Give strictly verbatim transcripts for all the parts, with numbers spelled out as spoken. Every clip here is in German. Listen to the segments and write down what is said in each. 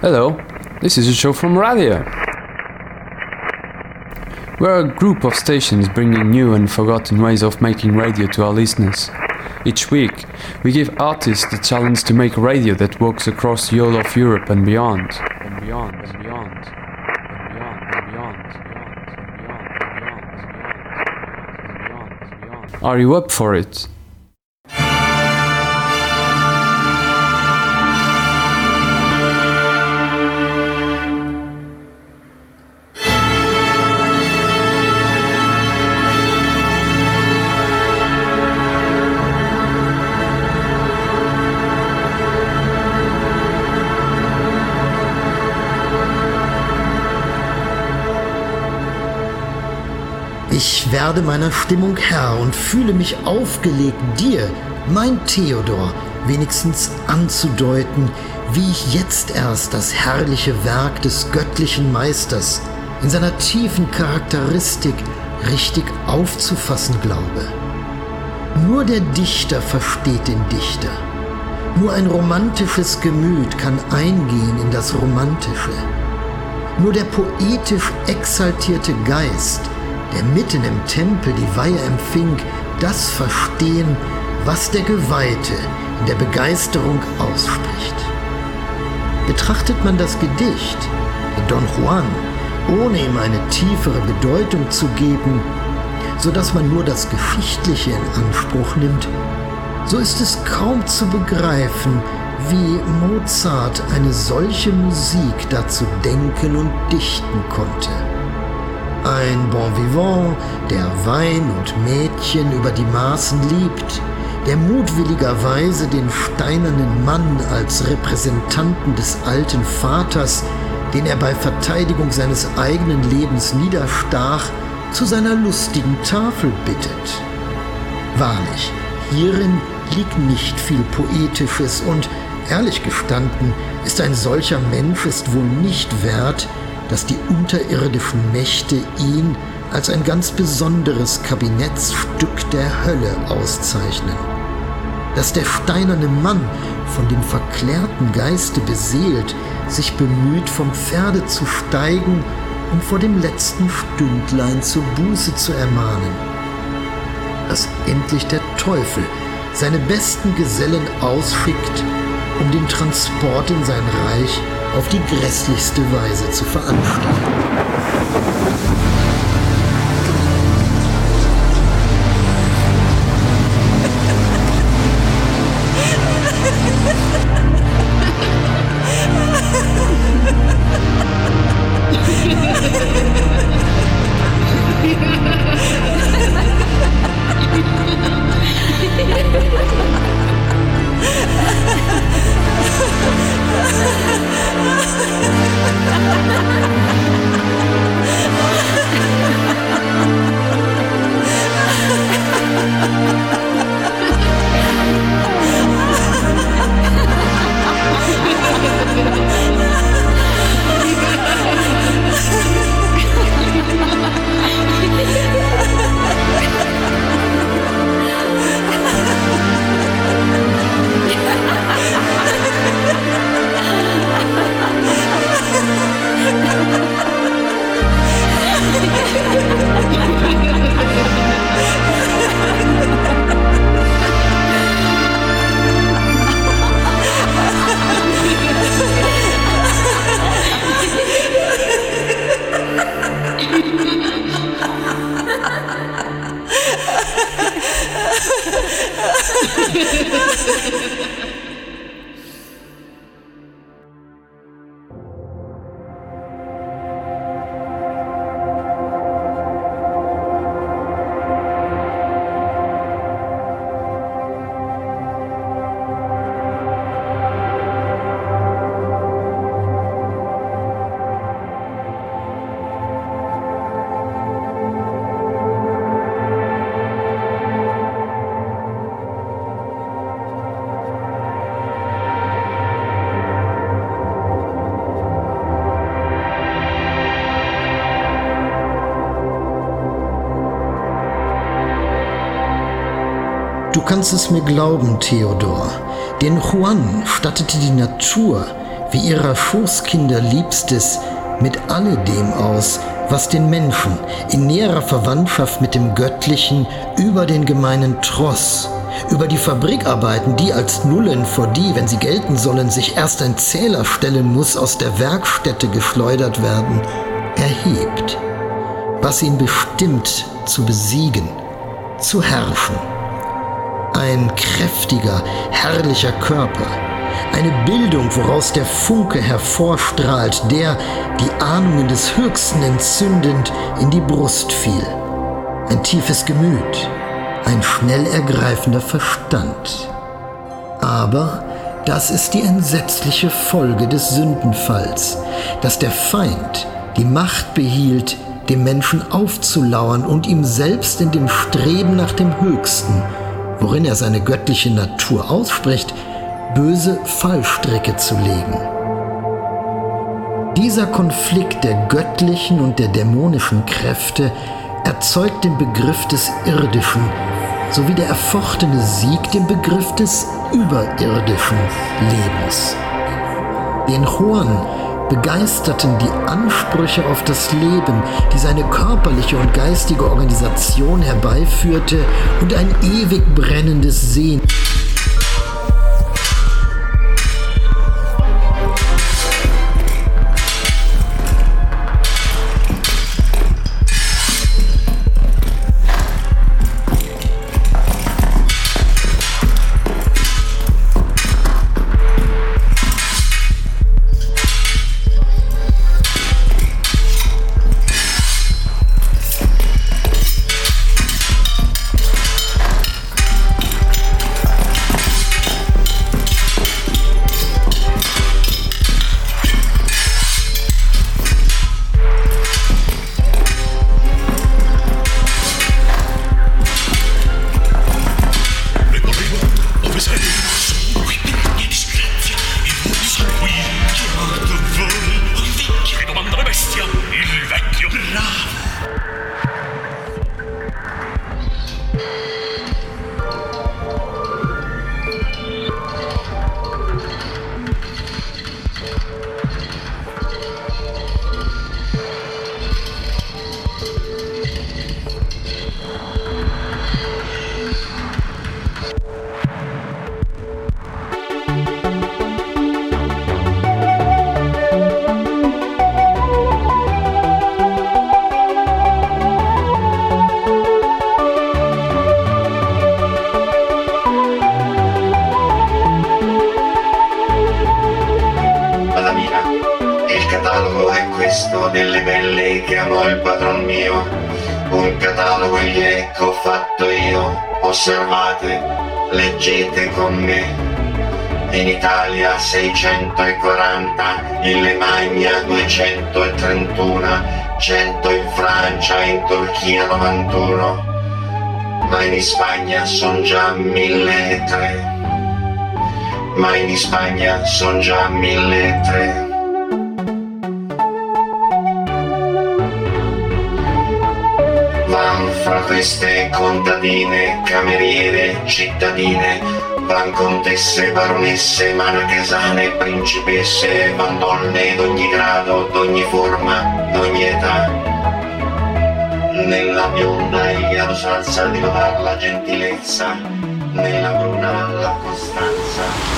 Hello, this is a show from radio. We're a group of stations bringing new and forgotten ways of making radio to our listeners. Each week, we give artists the challenge to make radio that works across the whole of Europe and beyond. And beyond, and beyond, and beyond, and beyond, and beyond, and beyond, and beyond. Are you up for it? Ich werde meiner Stimmung Herr und fühle mich aufgelegt, dir, mein Theodor, wenigstens anzudeuten, wie ich jetzt erst das herrliche Werk des göttlichen Meisters in seiner tiefen Charakteristik richtig aufzufassen glaube. Nur der Dichter versteht den Dichter. Nur ein romantisches Gemüt kann eingehen in das Romantische. Nur der poetisch exaltierte Geist, der mitten im Tempel die Weihe empfing, das verstehen, was der Geweihte in der Begeisterung ausspricht. Betrachtet man das Gedicht, den Don Juan, ohne ihm eine tiefere Bedeutung zu geben, so dass man nur das Geschichtliche in Anspruch nimmt, so ist es kaum zu begreifen, wie Mozart eine solche Musik dazu denken und dichten konnte. Ein Bon Vivant, der Wein und Mädchen über die Maßen liebt, der mutwilligerweise den steinernen Mann als Repräsentanten des alten Vaters, den er bei Verteidigung seines eigenen Lebens niederstach, zu seiner lustigen Tafel bittet. Wahrlich, hierin liegt nicht viel Poetisches und, ehrlich gestanden, ist ein solcher Mensch es wohl nicht wert, dass die unterirdischen Mächte ihn als ein ganz besonderes Kabinettsstück der Hölle auszeichnen. Dass der steinerne Mann, von dem verklärten Geiste beseelt, sich bemüht, vom Pferde zu steigen, um vor dem letzten Stündlein zur Buße zu ermahnen. Dass endlich der Teufel seine besten Gesellen ausschickt, um den Transport in sein Reich auf die grässlichste Weise zu veranstalten. Du kannst es mir glauben, Theodor, den Juan stattete die Natur, wie ihrer Schoßkinder Liebstes mit alledem aus, was den Menschen in näherer Verwandtschaft mit dem Göttlichen über den gemeinen Tross, über die Fabrikarbeiten, die als Nullen, vor die, wenn sie gelten sollen, sich erst ein Zähler stellen muss, aus der Werkstätte geschleudert werden, erhebt, was ihn bestimmt zu besiegen, zu herrschen. Ein kräftiger, herrlicher Körper, eine Bildung, woraus der Funke hervorstrahlt, der, die Ahnungen des Höchsten entzündend, in die Brust fiel. Ein tiefes Gemüt, ein schnell ergreifender Verstand. Aber das ist die entsetzliche Folge des Sündenfalls, dass der Feind die Macht behielt, dem Menschen aufzulauern und ihm selbst in dem Streben nach dem Höchsten, worin er seine göttliche Natur ausspricht, böse Fallstricke zu legen. Dieser Konflikt der göttlichen und der dämonischen Kräfte erzeugt den Begriff des Irdischen, sowie der erfochtene Sieg den Begriff des überirdischen Lebens. Den Hohen begeisterten die Ansprüche auf das Leben, die seine körperliche und geistige Organisation herbeiführte, und ein ewig brennendes Sehnen. Delle belle che amò il padron mio, un catalogo gli ecco fatto io, osservate, leggete con me. In Italia seicentoquaranta, in Lemagna duecentotrentuno, cento in Francia, in Turchia novantuno, ma in Spagna son già mille e tre, ma in Spagna son già mille e tre. Van fra queste contadine, cameriere, cittadine, van contesse, baronesse, marchesane, principesse, van donne d'ogni grado, d'ogni forma, d'ogni età. Nella bionda egli salsa di lodar la gentilezza, nella bruna la costanza.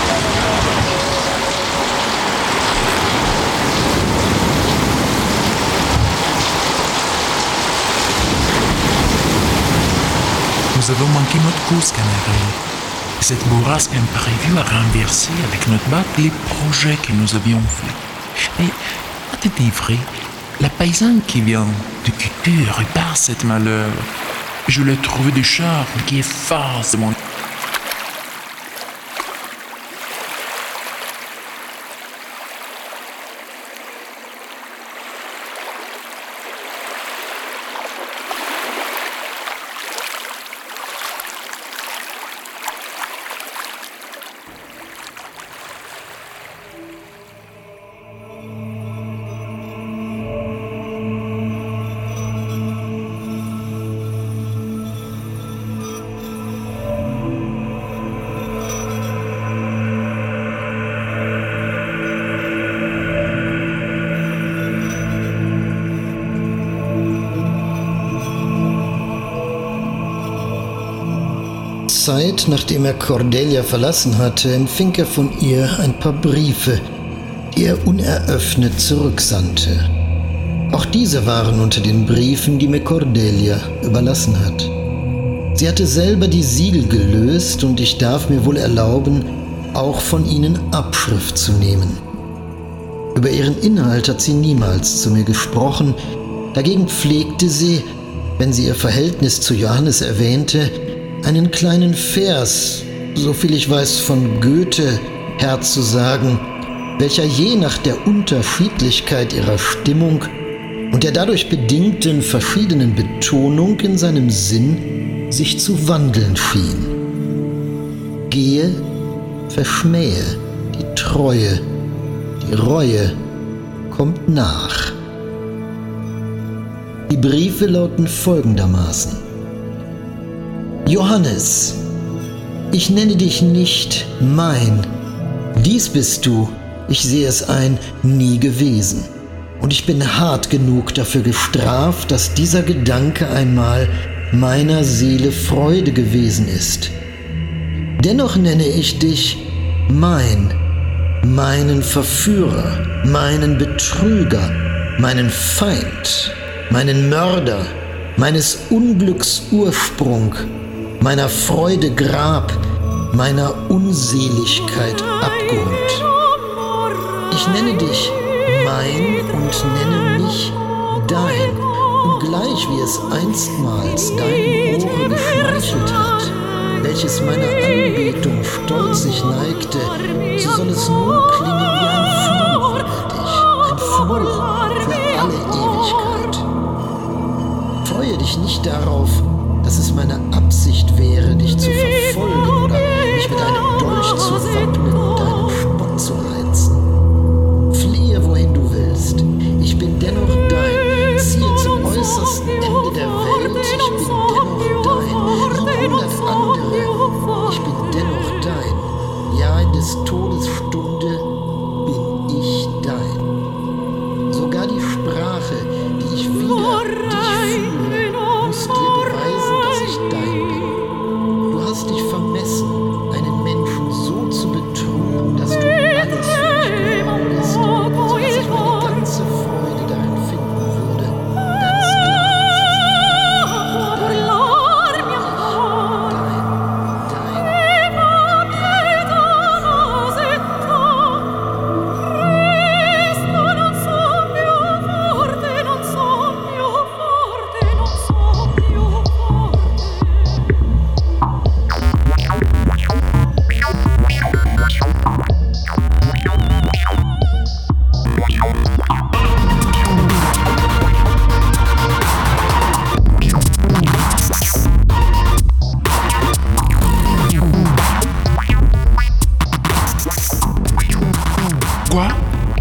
Nous avons manqué notre course, Canary. Cette bourrasque imprévue a renversé avec notre bac les projets que nous avions faits. Mais, à te dire vrai, la paysanne qui vient de culture répare cette malheur. Je l'ai trouvé du charme qui efface mon... Zeit, nachdem er Cordelia verlassen hatte, empfing er von ihr ein paar Briefe, die er uneröffnet zurücksandte. Auch diese waren unter den Briefen, die mir Cordelia überlassen hat. Sie hatte selber die Siegel gelöst und ich darf mir wohl erlauben, auch von ihnen Abschrift zu nehmen. Über ihren Inhalt hat sie niemals zu mir gesprochen, dagegen pflegte sie, wenn sie ihr Verhältnis zu Johannes erwähnte, einen kleinen Vers, soviel ich weiß von Goethe, herzusagen, welcher je nach der Unterschiedlichkeit ihrer Stimmung und der dadurch bedingten verschiedenen Betonung in seinem Sinn sich zu wandeln schien. Gehe, verschmähe die Treue, die Reue kommt nach. Die Briefe lauten folgendermaßen: Johannes, ich nenne dich nicht mein. Dies bist du, ich sehe es ein, nie gewesen. Und ich bin hart genug dafür gestraft, dass dieser Gedanke einmal meiner Seele Freude gewesen ist. Dennoch nenne ich dich mein, meinen Verführer, meinen Betrüger, meinen Feind, meinen Mörder, meines Unglücks Ursprung, meiner Freude Grab, meiner Unseligkeit Abgrund. Ich nenne dich mein und nenne mich dein, und gleich wie es einstmals dein Ohr geschmeichelt hat, welches meiner Anbetung stolzig neigte, so soll es nun klingen wie ein Fluch über dich, ein Fluch für alle Ewigkeit. Freue dich nicht darauf, dass es meine Absicht wäre, dich zu verfolgen oder mich mit einem Dolch zu wappnen und deinen Spott zu reizen. Fliehe, wohin du willst. Ich bin dennoch dein. Ziehe zum äußersten Ende der Welt. Ich bin dennoch dein. Wie hundert andere. Ich bin dennoch dein. Ja, in des Todes Stunde bin ich dein. Sogar die Sprache, die ich wieder dich fühle, muss dir beweisen, dass ich dein bin. Du hast dich vermessen, einen Menschen so zu betrügen, dass du alles für mich bereust, so dass ich meine ganze Freude darin finden würde. Ganz Quoi?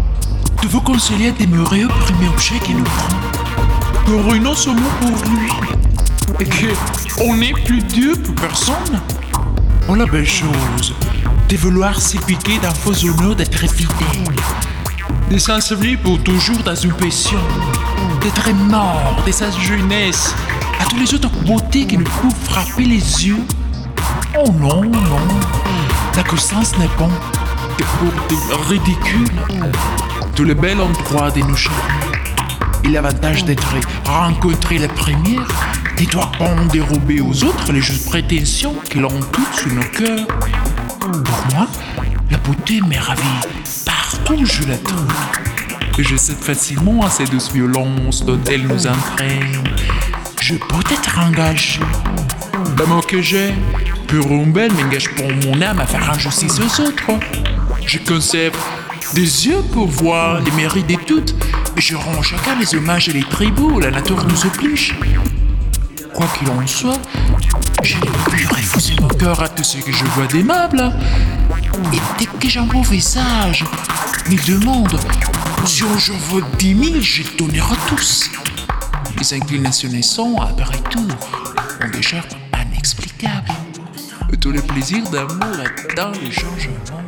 Tu veux conseiller à demeurer au premier objet qui nous prend? Que ruinons ce mot pour lui? Et qu'on n'est plus Dieu pour personne? Oh la belle chose, de vouloir s'épiquer d'un faux honneur d'être fidèle, de s'ensevelir pour toujours dans une passion, d'être mort de sa jeunesse à toutes les autres beautés qui nous peuvent frapper les yeux. Oh non, non, la connaissance n'est bon que pour des ridicules. Tous les bels endroits de nos charmes. Et l'avantage d'être rencontré la première ne doit pas en dérober aux autres les justes prétentions qu'ils ont toutes sur nos cœurs. Pour moi, la beauté me ravit partout où je la trouve. Et je cède facilement à ces douces violences dont elle nous entraîne. Je peux être engagé. L'amour que j'ai pour une belle m'engage pour mon âme à faire injustice aux autres. Je conserve des yeux pour voir les mérites de toutes, et je rends chacun les hommages et les tributs, la nature nous oblige. Quoi qu'il en soit, je ne peux plus refuser mon cœur à tout ce que je vois d'aimable. Et dès que j'envoie au visage, ils demandent si j'en veux dix mille, je donnerai tous. Les inclinations sont, après tout, ont des charmes inexplicables. Et tous les plaisirs d'amour dans les changements.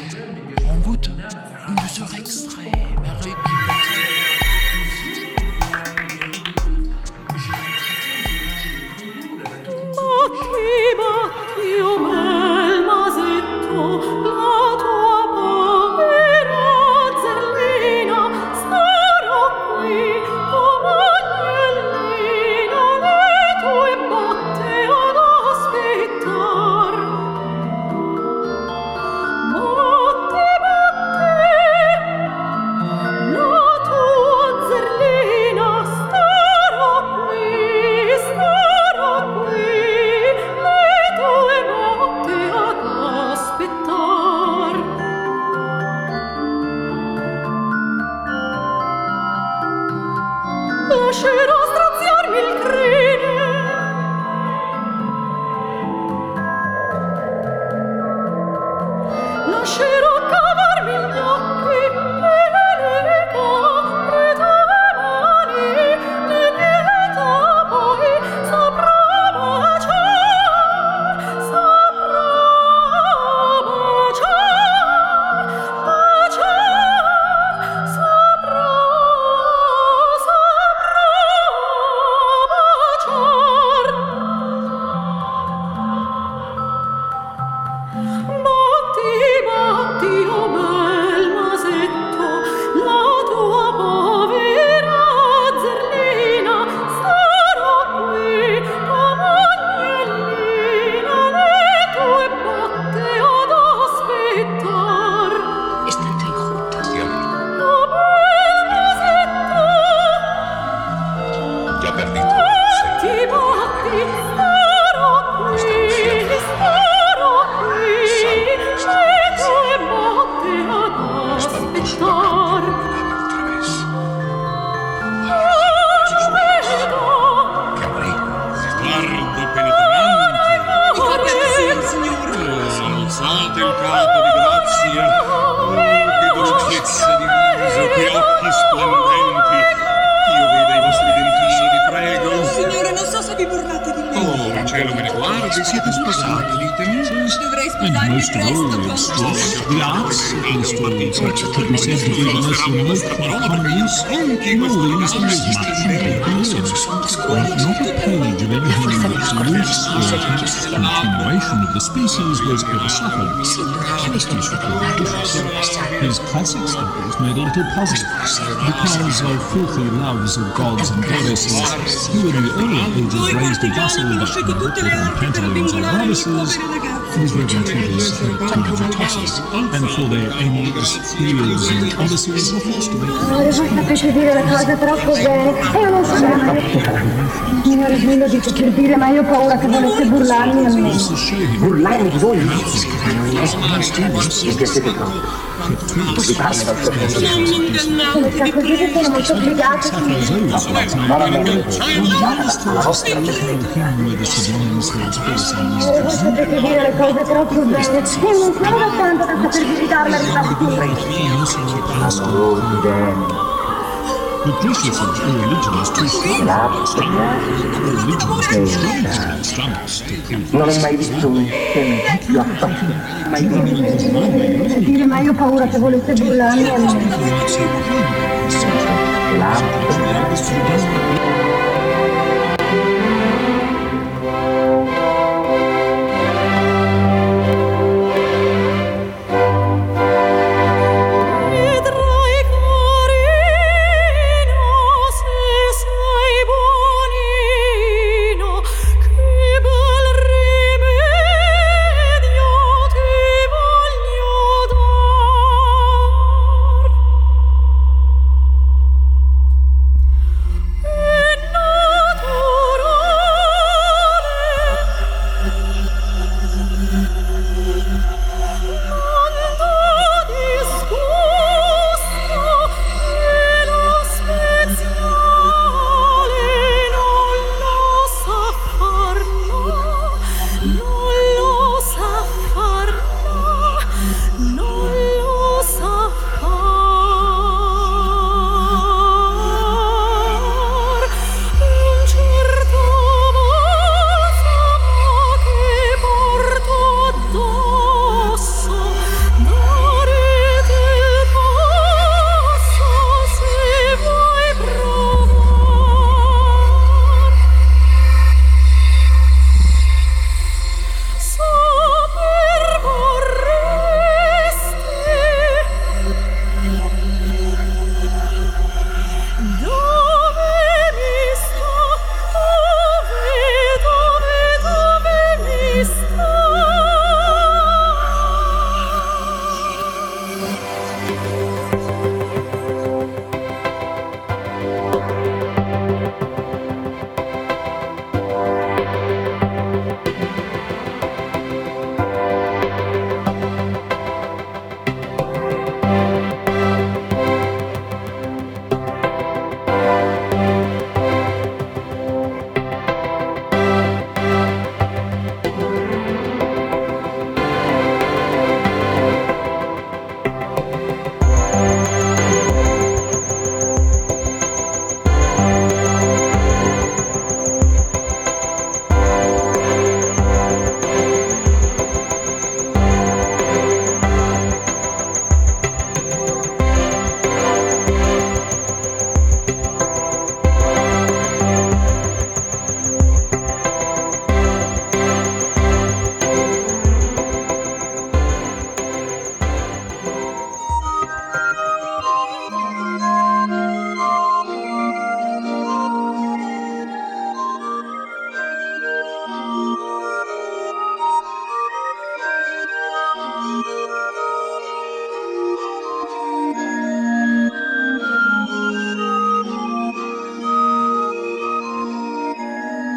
En goûte une douceur extrême avec Ma chi, ma io His classic stories made a little puzzle. Because of filthy loves of gods and goddesses, who in the earlier ages raised a vessel that conducted on pantaloons or goddesses, these legend tales had teenage tosses, and for their Aeneas, Pleiades, and Odysseus were forced to make. Signore, voi sapete dire le cose troppo bene, e io non so mai. Signore, voi lo dico per dire, ma io ho paura che volesse burlarmi a me. Burlarmi di voi? Mi piacete troppo. Si parla dal suo punto di vista. Come sta così che sono molto obbligata. Ma non è vero. La vostra amica. Signore, voi sapete dire le cose troppo bene, io non sono tanto da saper visitarla e ripartire. The precious of a religion is too strong. Religion is too strong to stomachs. Non ho mai visto un scemo più affascinante. Mai visto. Dire, ma io ho paura che volesse burlarmi a me. In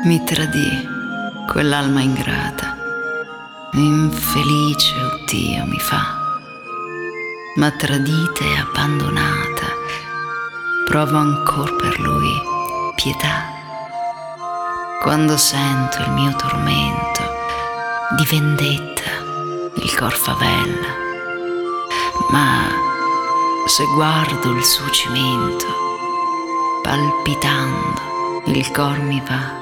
Mi tradì quell'alma ingrata, infelice, oddio, mi fa. Ma tradita e abbandonata, provo ancor per lui pietà. Quando sento il mio tormento di vendetta, il cor favella, ma se guardo il suo cimento, palpitando il cor mi va.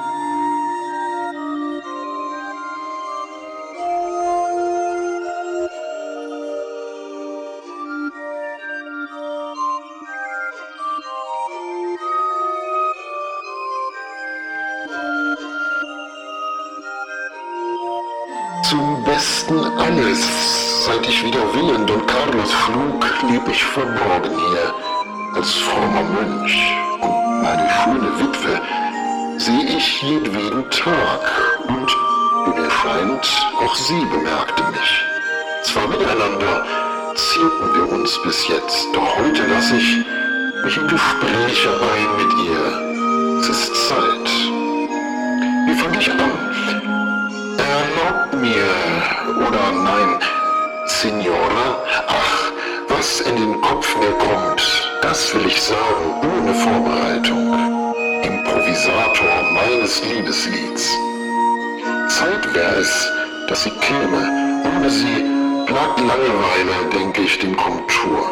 Zum Besten alles. Seit ich wieder Willen Don Carlos flog, leb ich verborgen hier, als frommer Mönch. Und meine schöne Witwe seh ich jedweden Tag. Und, wie mir scheint, auch sie bemerkte mich. Zwar miteinander zielten wir uns bis jetzt, doch heute lass ich mich in Gespräche ein mit ihr. Es ist Zeit. Wie fang ich an? Erlaubt mir, oder nein, Signora, ach, was in den Kopf mir kommt, das will ich sagen, ohne Vorbereitung. Improvisator meines Liebeslieds. Zeit wär es, dass sie käme, ohne sie plagt Langeweile, denk ich, den Komtur.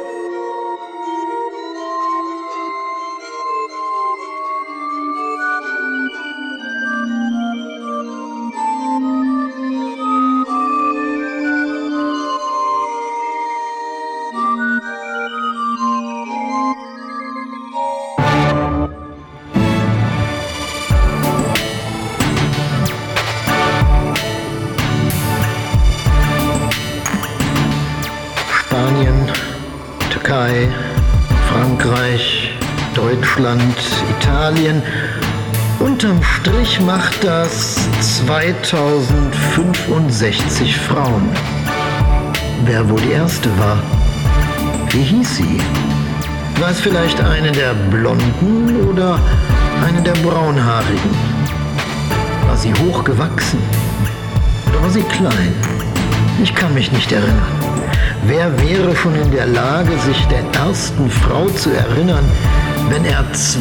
Türkei, Frankreich, Deutschland, Italien. Unterm Strich macht das zweitausendfünfundsechzig Frauen. Wer wohl die erste war? Wie hieß sie? War es vielleicht eine der Blonden oder eine der Braunhaarigen? War sie hochgewachsen oder war sie klein? Ich kann mich nicht erinnern. Wer wäre schon in der Lage, sich der ersten Frau zu erinnern, wenn er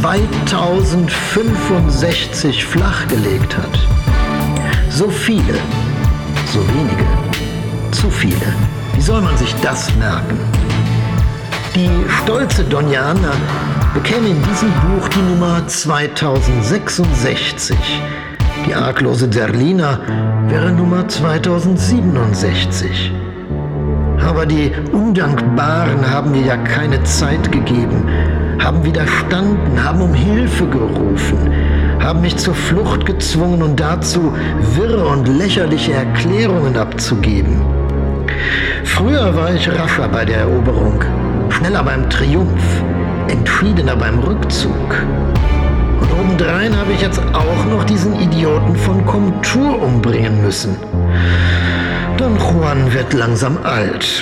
zweitausendfünfundsechzig flachgelegt hat? So viele, so wenige, zu viele. Wie soll man sich das merken? Die stolze Doña Anna bekäme in diesem Buch die Nummer zweitausendsechsundsechzig. Die arglose Zerlina wäre Nummer zweitausendsiebenundsechzig. Aber die Undankbaren haben mir ja keine Zeit gegeben, haben widerstanden, haben um Hilfe gerufen, haben mich zur Flucht gezwungen und dazu, wirre und lächerliche Erklärungen abzugeben. Früher war ich rascher bei der Eroberung, schneller beim Triumph, entschiedener beim Rückzug. Und obendrein habe ich jetzt auch noch diesen Idioten von Komtur umbringen müssen. Don Juan wird langsam alt.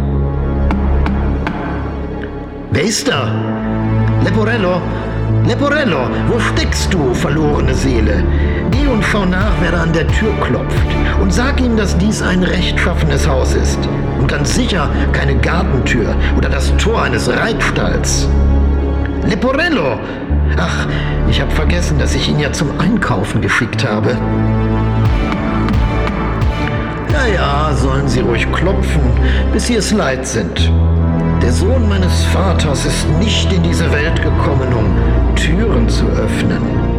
Wer ist da? Leporello? Leporello, wo steckst du, verlorene Seele? Geh und schau nach, wer da an der Tür klopft. Und sag ihm, dass dies ein rechtschaffenes Haus ist. Und ganz sicher keine Gartentür oder das Tor eines Reitstalls. Leporello! Ach, ich habe vergessen, dass ich ihn ja zum Einkaufen geschickt habe. Ja, ja, sollen Sie ruhig klopfen, bis Sie es leid sind. Der Sohn meines Vaters ist nicht in diese Welt gekommen, um Türen zu öffnen.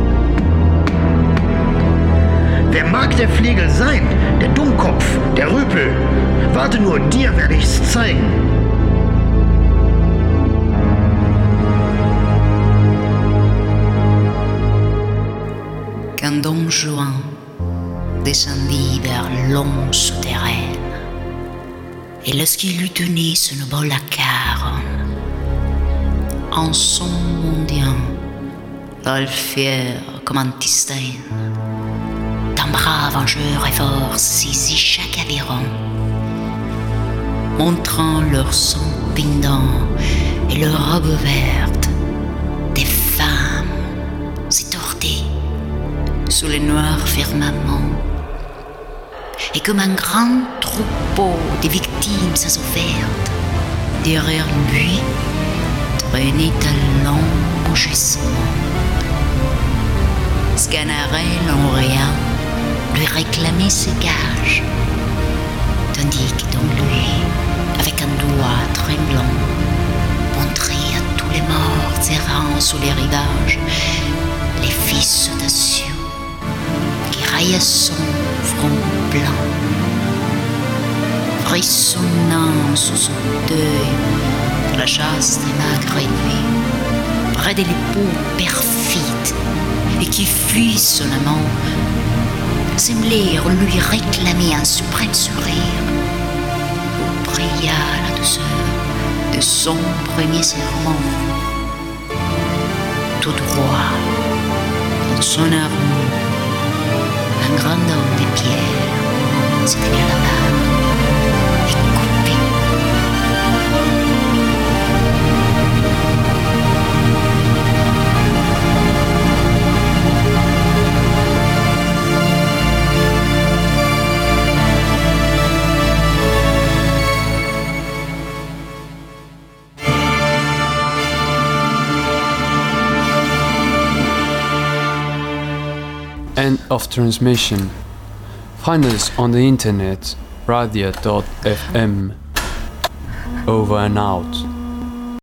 Wer mag der Flegel sein? Der Dummkopf, der Rüpel? Warte nur, dir werde ich's zeigen. Quand Don Juan descendit vers l'ombre souterraine, et lorsqu'il eut donné son bol à Caronne, en son mendiant, l'œil fier comme Antisthenes, d'un bras vengeur et fort saisit chaque aviron, montrant leur sang pendant et leur robe verte, des femmes étourdées sous les noirs firmaments. Et comme un grand troupeau de victimes à offertes, derrière lui traînait un long mugissement. Sganarelle en rien lui réclamait ses gages, tandis que dans lui, avec un doigt tremblant, montrait à tous les morts errants sous les rivages les fils audacieux qui raillaient son front blanc, frissonnant sous son deuil de la chaste et magre nuit, près de l'époux perfide et qui fuit son amant, semblèrent lui réclamer un suprême sourire où brilla la douceur de son premier serment. Tout droit, dans son armure, un grand homme de pierre se tenait la main et coupé. End of transmission. Find us on the internet, radio dot f m. Over and out.